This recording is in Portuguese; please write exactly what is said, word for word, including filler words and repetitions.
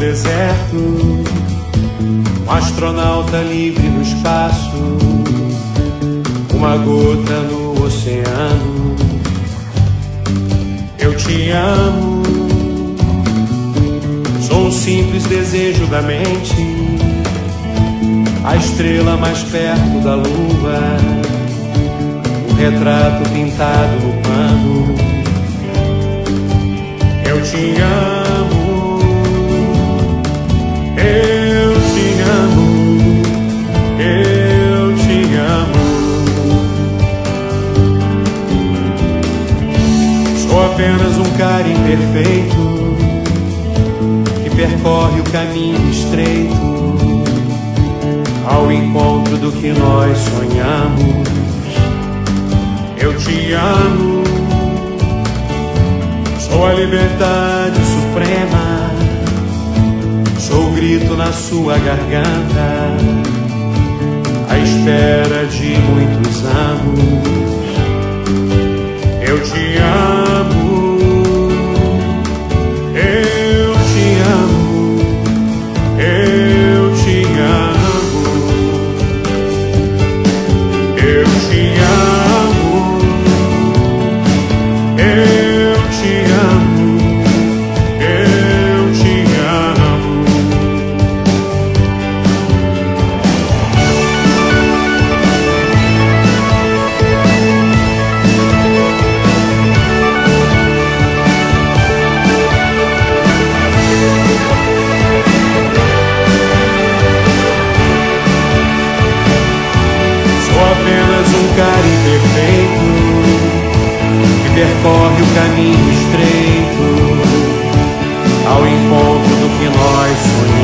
deserto, um astronauta livre no espaço, uma gota no oceano. Eu te amo, sou um simples desejo da mente, a estrela mais perto da lua, um retrato pintado no pano. Eu te amo, eu te amo, eu te amo. Sou apenas um cara imperfeito que percorre o caminho estreito ao encontro do que nós sonhamos. Eu te amo, sou a liberdade suprema, sou o grito na sua garganta, à espera de muitos anos. Eu te amo, eu te amo, eu te amo, eu te amo, eu te amo, eu te amo. Sou apenas um cara imperfeito que percorre o caminho estreito ao encontro do que nós sonhamos.